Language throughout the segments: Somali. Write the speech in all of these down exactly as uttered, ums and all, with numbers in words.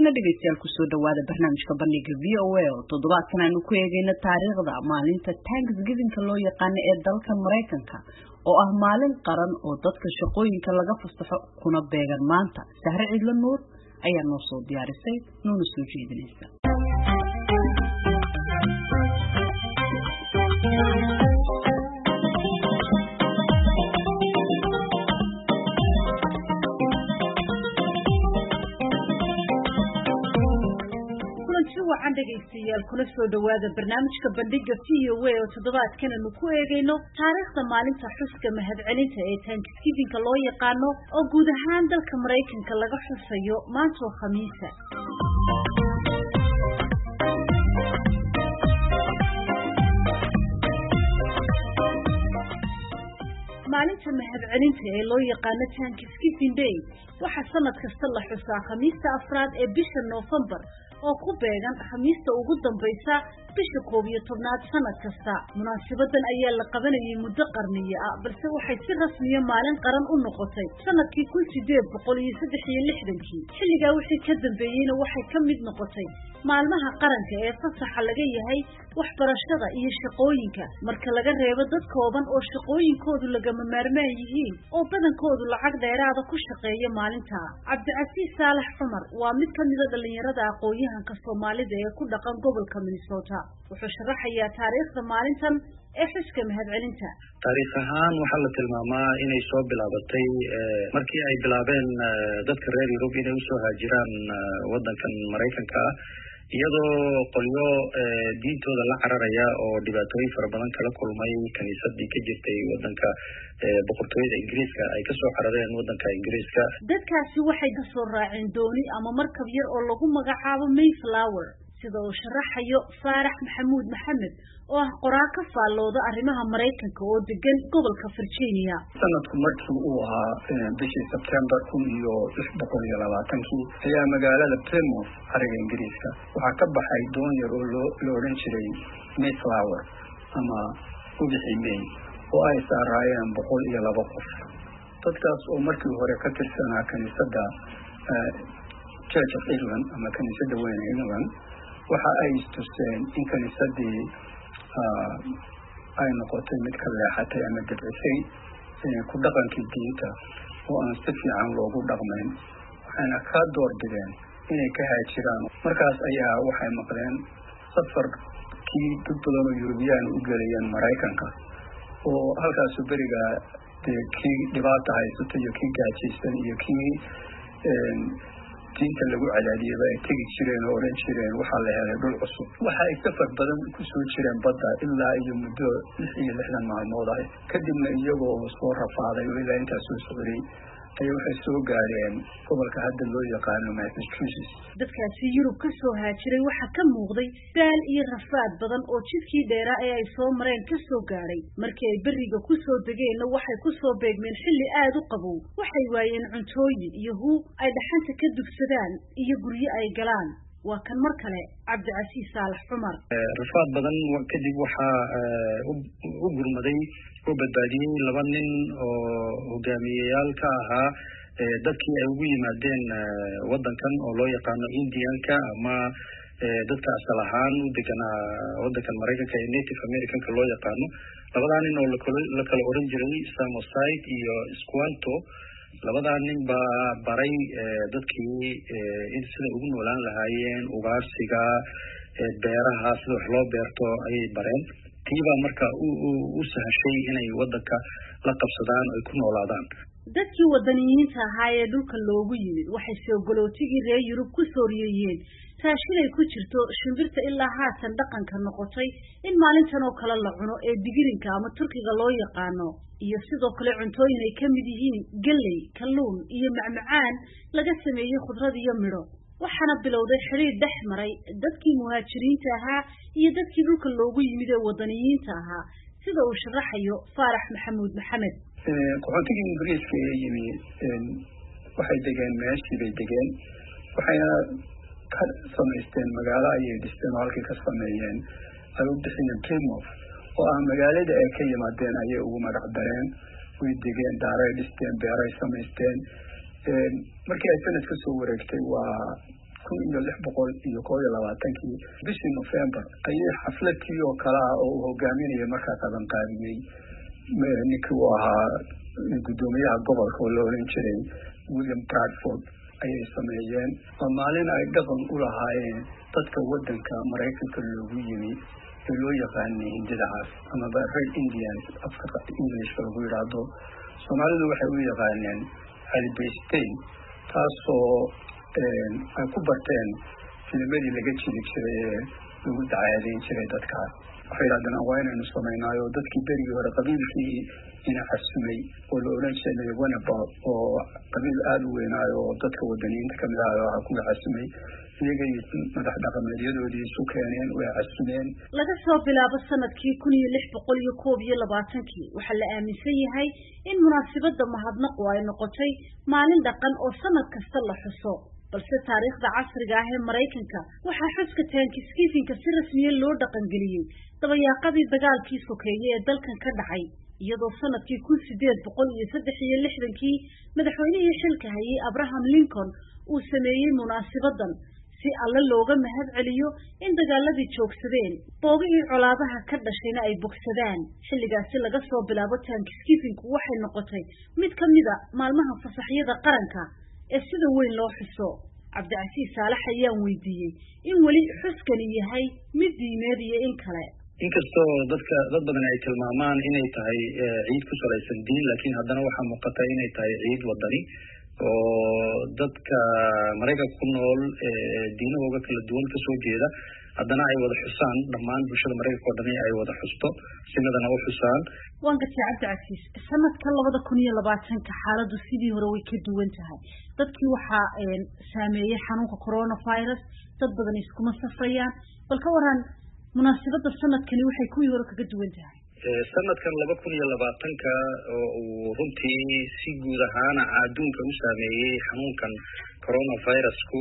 haatana dhegeystayaal ku soo dhawaada barnaamijka bandhiga V O A oo toddobaadkan aanu ku eegayno taariikhda maalinta Thanksgiving-ka loo yaqaan ee dalka Mareykanka oo ah maalin qaran oo dadka shaqooyinka laga fasaxo kuna beegan maanta. Sahre Cidlo Nuur ayaa noo soo diyaarisay noona soo jeedinaysa. waxaan dhageystayaal kula soo dhawaada barnaamijka bandhiga V O A oo toddobaadkan aanu ku eegayno taariikhda maalinta xuska mahadcelinta ee Thanksgiving-ka loo yaqaano oo guud ahaan dalka Mareykanka laga xusayo maanta oo Khamiisa. maalinta mahadcelinta ee loo yaqaano Thanksgiving Day waxa sanad kasta la xusaa Khamiista afraad ee bisha November oo ku beegan khamiista ugu dambaysa bisha koob iyo tobnaad sanad kasta. Munaasabaddan ayaa la qabanayay muddo qarniyo ah balse waxay si rasmi ah maalin qaran u noqotay sanadkii kun sideed boqol iyo saddex iyo lixdan-kii. xilligaa wixii ka dambeeyeyna waxay ka mid noqotay maalmaha qaranka ee fasaxa laga yahay waxbarashada iyo shaqooyinka marka laga reebo dad kooban oo shaqooyinkoodu lagama maarmaan yihiin oo badankoodu lacag dheeraada ku shaqeeya maalinta. Cabdicasiis Saalax Cumar waa mid ka mid ah dhalinyarada aqoonyahanka Soomaalida ee ku dhaqan gobolka Minnesota. wuxuu sharaxayaa taariikhda maalintan ee xuska mahadcelinta. taariikh ahaan waxaa la tilmaamaa inay soo bilaabatay markii ay bilaabeen dadka reer Yurub inay usoo haajiraan wadankan Mareykanka ah iyadoo qolyo diintooda la cararaya oo dhibaatooyin fara badan kala kulmay kaniisadii ka jirtay wadanka boqortooyada Ingiriiska ay ka soo carareen wadanka Ingiriiska. dadkaasi waxay ka soo raaceen dooni ama markab yar oo lagu magacaabo Mayflower sida uu sharaxayo Faarax Maxamuud Maxamed oo ah qoraa ka faallooda arrimaha Mareykanka oo degan gobolka Virginia. sanadku markii uu ahaa bishii September kun iyo lix boqol iyo labaatan-kii ayaa magaalada Plymouth ariga Ingiriiska waxaa ka baxay doon yar oo loo odhan jiray Mayflower ama ubixi May oo ay saaraayeen boqol iyo laba qof. dadkaas oo markii hore ka tirsanaa kaniisadda Church of England ama kaniisadda weyn ee England waxa ay istuseen in kaniisadii ay noqotay mid ka leexatay ama dabcisay ku dhaqankii diinta oo aan si fiican loogu dhaqmayn waxayna ka doorbideen inay ka haajiraan. markaas ayaa waxay maqleen safarkii dad badan oo Yurubiyaan u gelayeen Mareykanka oo halkaas beriga dee kii dhibaata haysata iyo kii gaajaysan iyo kii diinta lagu cadaadiyay ay tegi jireen oo oran jireen waxa la helay dhul cusub. waxa ay safar badan ku soo jireen badda ilaa iyo muddo lix iyo lixdan maalmood ah kadibna iyagoo soo rafaaday oo ilaa intaas soo socday ay waxay soo gaareen gobolka hadda loo yaqaano Massachusetts. dadkaasi Yurub ka soo haajiray waxa ka muuqday daal iyo rafaad badan oo jidkii dheeraa ee ay soo mareen ka soo gaaray. markii ay bariga ku soo degeenna waxay ku soo beegmeen xilli aad u qabow. waxay waayeen cuntooyin iyo hub ay dhaxanta ka dugsadaan iyo guryo ay galaan. waa kan mar kale Cabdicasiis Saalax Cumar. rafaad badan kadib waxaa u gurmaday oo badbaadiyay laba nin oo hogaamiyeyaal ka ahaa dadkii ay ugu yimaadeen wadankan oo loo yaqaano Indianka ama dadka asal ahaan u deganaa wadankan Mareykanka ee Native Americanka loo yaqaano. labadaa nin oo la kala oran jiray Samosaid iyo Squanto. labadaa nin baa baray dadkii in sida ugu noolaan lahaayeen ugaarsiga beeraha sida wax loo beerto ayay bareen. tiibaa marka u sahashay inay wadanka la qabsadaan oo ay ku noolaadaan. dadkii wadaniyiinta ahaa ee dhulka loogu yimid waxay soo galootigii reer Yurub ku soo riyeeyeen raashin ay ku jirto shimbirta ilaa haatan dhaqanka noqotay in maalintan oo kale la cuno ee digirinka ama turkiga loo yaqaano iyo sidoo kale cuntooyin ay ka mid yihiin galley, kalluun iyo macmacaan laga sameeyay khudrad iyo midho. waxaana bilowday xiriir dhex maray dadkii muhaajiriinta ahaa iyo dadkii dhulka loogu yimid ee wadaniyiinta ahaa sida uu sharaxayo Faarax Maxamuud Maxamed. qaxootigii Ingiriiska ee yimi waxay degeen meeshii bay degeen waxayna ka samaysteen magaalo ayay dhisteen oo halkii ka sameeyeen ay u bixiyeen Plymouth oo ah magaalada ay ka yimaadeen ayay ugu magac dareen. way degeen daaray dhisteen beeray samaysteen. markii ay sanad ka soo wareegtay waa kun iyo lix boqol iyo koob iyo labaatankii bishii November ayay xafladkii oo kala oo uu hogaaminayay markaa qaban qaadiyay ninkii uu ahaa gudoomiyaha gobolka oo la oran jiray William Bradford ayay sameeyeen oo maalin ay dhaqan u lahaayeen dadka wadanka Mareykanka loogu yimi ee loo yaqaanay Hindidaas ama Red Indians afka English lagu yiraahdo Soomaalidu waxay u yaqaaneen Albeistain taasoo ay ku barteen filmadii laga jiri jiray lagu dacaadeyn jiray dadka waxay yiraahdeen waa inaynu sameynaayo dadkii berigii hore qabiilkii ina xasumay oo la oran jiray Wanaba oo qabiil aad u weynaayo dadka wadaniinta kamid ah oo ku xasumay iyaga madax dhaqameedyadoodii isu keeneen way xasumeen laga soo bilaabo sanadkii kun iyo lix boqol iyo koob iyo labaatankii waxaa la aaminsan yahay in munaasabada mahadnaqu ay noqotay maalin dhaqan oo sanad kasta la xuso balse taariikhda casriga ah ee Mareykanka waxaa xuska Thanksgiving si rasmi ah loo dhaqan geliyay dabayaaqadii dagaalkii sokeeye ee dalkan ka dhacay iyadoo sanadkii kun sideed boqol iyo saddex iyo lixdankii madaxweynihii xilka hayay Abraham Lincoln uu sameeyay munaasabadan si alla looga mahad celiyo in dagaaladii joogsadeen boogihii colaadaha ka dhashayna ay bogsadaan xilligaasi laga soo bilaabo Thanksgiving waxay noqotay mid ka mid ah maalmaha fasaxyada qaranka ee sida weyn loo xuso Cabdicasiis Saalax ayaan weydiiyay in wali xuskani yahay mid diimeed iyo in kale inkastoo dadka dad badan ay tilmaamaan inay tahay ciid ku salaysan diin laakiin haddana waxaa muuqata inay tahay ciid wadani oo dadka Mareykanka ku nool diinahooda kala duwan ka soo jeeda haddana ay wada xusaan dhammaan bulshada Mareykanka oo dhan ay wada xusto sinadana u xusaan waan ka Cabdicasiis sanadka laba kun iyo labaatan ka xaaladu sidii hore way ka duwan tahay dadkii waxa saameeyay xanuunka coronavirus dad badan iskuma safrayaan bal ka waran munaasabada sanadkani waxay ku hore kaga duwan tahay sanadkan laba kun iyo labaatan ka oo runtii si guud ahaan adduunka u saameeyay xanuunkan coronavirus ku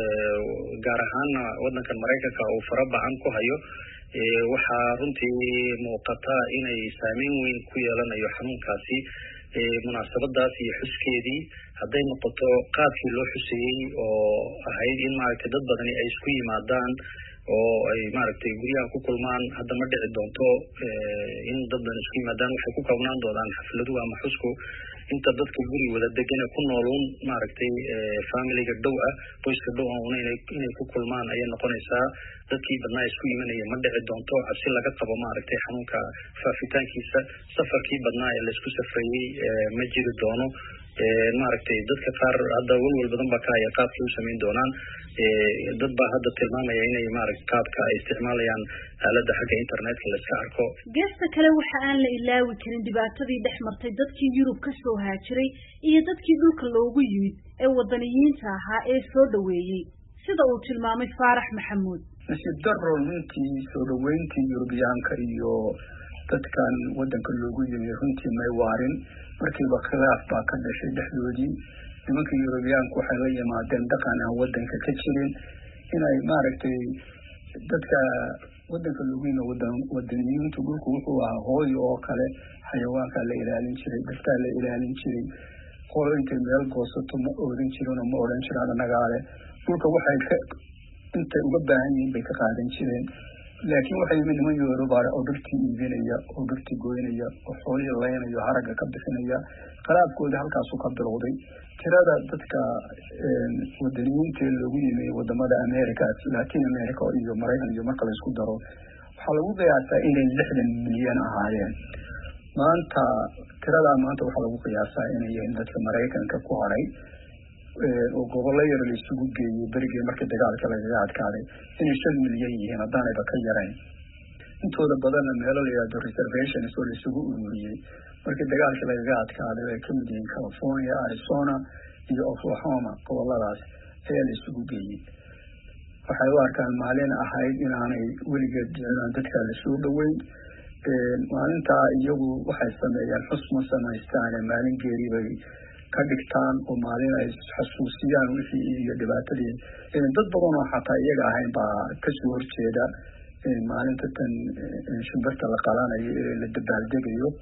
gaar ahaan wadankan Mareykanka oo farabacan ku hayo waxa runtii muuqata inay saameyn weyn ku yeelanayo xanuunkaasi munaasabadaas iyo xuskeedii haday noqoto qaabkii loo xuseeyay oo ahayd in maaragtay dad badan ay isku yimaadaan oo ay maaragtay guriyaha ku kulmaan hadda ma dhici doonto in dad badan isku yimaadaan waxay ku koobnaan doonaan xafladu ama xusku inta dadka guri wada degan ku nooloon maaragtay familiga dhow ah qoyska dhow ah inay inay ku kulmaan ay noqonaysaa dadkii badnaa isku yimaanaya ma dhici doonto cabsi laga qabo maaragtay xanuunka faafitaankiisa safarkii badnaa ee la isku safrayay ma jiri doono maaragtay dadka qaar hadda walwal badan baa ka haya qaabkii u sameyn doonaan dad baa hadda tilmaamaya inay maaragtay qaabka ay isticmaalayaan aalada xagga internetka la iska arko geesta kale waxa aan la ilaawi karin dhibaatadii dhex martay dadkii Yurub ka soo haajiray iyo dadkii dhulka loogu yimid ee wadaniyiinta ahaa ee soo dhaweeyay sida uu tilmaamay Faarax Maxamuud nasiib darro runtii soo dhaweyntii Yurubiyaanka iyo dadkan wadanka loogu yimid runtii may waarin markiiba khilaaf baa ka dhashay dhexdoodii nimanka Yurubiyaanku waxay la yimaadeen dhaqan aan wadanka ka jirin inay maaragtay dadka wadanka loogu yimid wadan wadaniyiintu dhulku wuxuu ahaa hooyo oo kale xayawaanka la ilaalin jiray dadka la ilaalin jiray qolo intay meel goosato ma oran jirin oo ma oran jiraan nagaale dhulka waxay ka intay uga baahan yihiin bay ka qaadan jireen laakiin waxay yimid niman Yurubaar oo dhulkii iibinaya oo dhulkii gooynaya oo xoolihii leynaya haraga ka bixinaya qalaabkooda halkaas uu ka bilowday tirada dadka wadaniyiinta loogu yimid wadamada America Latin America iyo Mareykanka iyo marka la isku daro waxa lagu qiyaasaa inay lixdan milyan ahaayeen maanta tirada maanta waxa lagu qiyaasaa inay yihiin dadka Mareykanka ku haray oo gobollo yar la isugu geeyay berigii markii dagaalka laga adkaaday inay shan milyan yihiin haddana ay ka yareen intooda badan meelo la yiraahdo reservations oo la isugu ururiyay markii dagaalka laga adkaaday ay ka mid yihiin California, Arizona iyo Oklahoma gobolladaas ayaa la isugu geeyay waxay u arkaan maalin ahayd inaanay weligeed jeclaan dadka la soo dhaweyn maalinta iyagu waxay sameeyaan xusmo samaystaan maalin geeri bay ka dhigtaan oo maalin ay xasuusiyaan wixii iyo dhibaatadii dad badan oo xataa iyaga ahayn baa ka soo horjeeda maalinta tan shimbarta la qalanayo ee la dabaaldegayo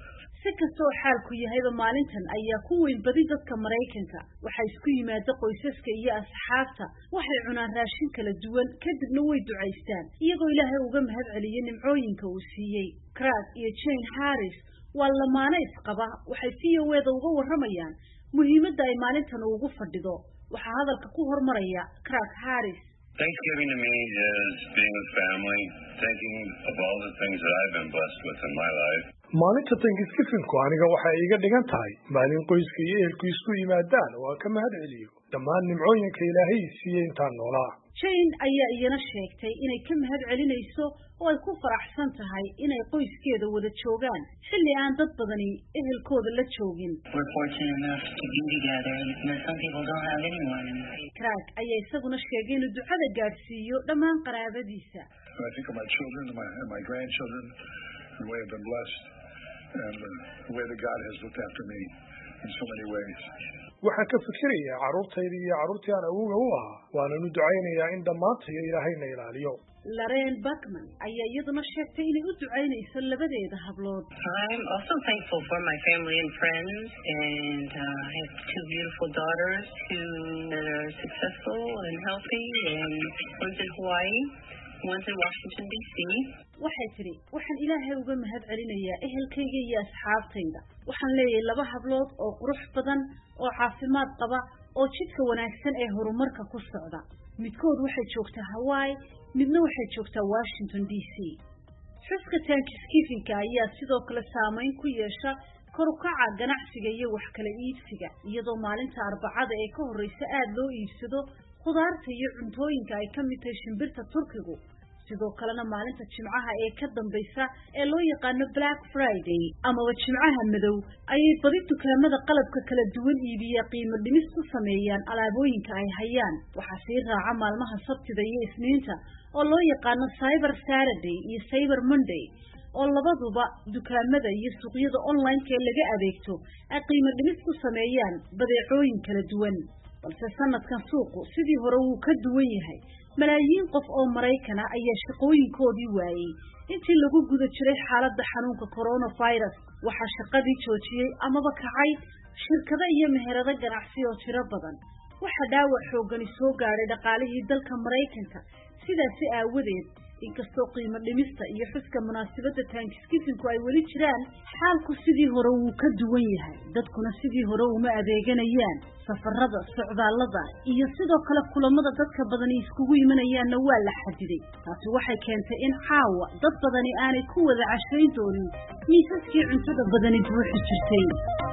si kastoo xaalku yahayba maalintan ayaa ku weyn badi dadka Mareykanka waxay isku yimaada qoysaska iyo asxaabta waxay cunaan raashin kala duwan kadibna way ducaystaan iyagoo Ilaahay uga mahad celiyay nimcooyinka uu siiyay Craig iyo Jane Harris waa lamaane isqaba waxay si weeda uga waramayaan muhiimadda ay maalintan ugu fadhido waxa hadalka ku hormaraya Craig Harris. Thanksgiving to me is being with family, thinking of all the things that I've been blessed with in my life. maalinta Thanksgiving-ku aniga waxay iga dhigan tahay maalin qoyska iyo ehelku isku yimaadaan oo aan ka mahad celiyo dhammaan nimcooyinka Ilaahay siiyay intaan noolaa. Jane ayaa iyana sheegtay inay ka mahad celinayso oo ay ku faraxsan tahay inay qoyskeeda wada joogaan xilli aan dad badani ehelkooda la joogin. We're fortunate enough to be together and some people don't have anyone. Craig ayaa isaguna sheegay inuu ducada gaarsiiyo dhammaan qaraabadiisa. I think of my children and my, and my grandchildren, the way I've been blessed and the way that God has looked after me in so many ways. waxaan ka fikirayaa carruurtayda iyo carruurtii aan awowga u ahaa waananu ducaynayaa in dhammaantayo Ilaahayna ilaaliyo. Lorraine Buckman ayaa iyaduna sheegtay inay u ducaynayso labadeeda hablood. I'm also thankful for my family and friends, and uh, I have two beautiful daughters who are successful and healthy, and one's in Hawaii, one's in Washington D C waxay tiri waxaan Ilaahay uga mahad celinayaa ehelkayga iyo asxaabtayda waxaan leeyahay laba hablood oo qurux badan oo caafimaad qaba oo jidka wanaagsan ee horumarka ku socda midkood waxay joogtaa Hawaii midna waxay joogtaa Washington D C xuska Thanksgiving-ka ayaa sidoo kale saameyn ku yeesha kor u kaca ganacsiga iyo wax kala iibsiga iyadoo maalinta Arbacada ee ka horeysa aad loo iibsado khudaarta iyo cuntooyinka ay ka mid tahay shimbirta Turkigu sidoo kalena maalinta Jimcaha ee ka dambaysa ee loo yaqaan Black Friday ama Jimcaha madow ay badi dukaamada qalabka kala duwan iibiya qiimo dhimis ku sameeyaan alaabooyinka ay hayaan waxa sii raaca maalmaha Sabtida iyo Isniinta oo loo yaqaan Cyber Saturday iyo Cyber Monday oo labaduba dukaamada iyo suuqyada online-ka laga adeegto ay qiimo dhimis ku sameeyaan badeecooyin kala duwan balse sanadkan suuqu sidii hore uu ka duwan yahay malaayiin qof oo Mareykan ah ayaa shaqooyinkoodii waayay intii lagu guda jiray xaaladda xanuunka coronavirus waxa shaqadii joojiyay amaba kacay shirkado iyo meherado ganacsi oo tiro badan waxa dhaawac xoogan soo gaaray dhaqaalihii dalka Mareykanka sidaas aawadeed inkastoo qiimo dhimista iyo xuska munaasabadda Thanksgiving-ku ay weli jiraan xaalku sidii hore uu ka duwan yahay dadkuna sidii hore uma adeeganayaan safarada socdaalada iyo sidoo kale kulamada dadka badani iskugu yimaanayaanna waa la xadiday taasi waxay keentay in caawa dad badani aanay ku wada cashayn doonin miisaskii cuntada badani buuxi jirtay.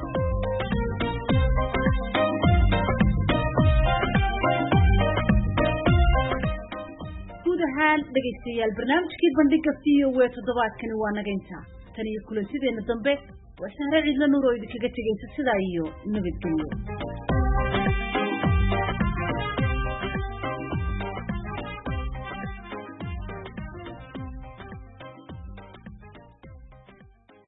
gudahaan dhageystayaal barnaamijkii bandhiga V O A toddobaadkani waa naga intaa tan iyo kulantideena dambe waa Sahre Ciidla Nuur oo idinkaga tegaysa sidaa iyo nabadgelyo.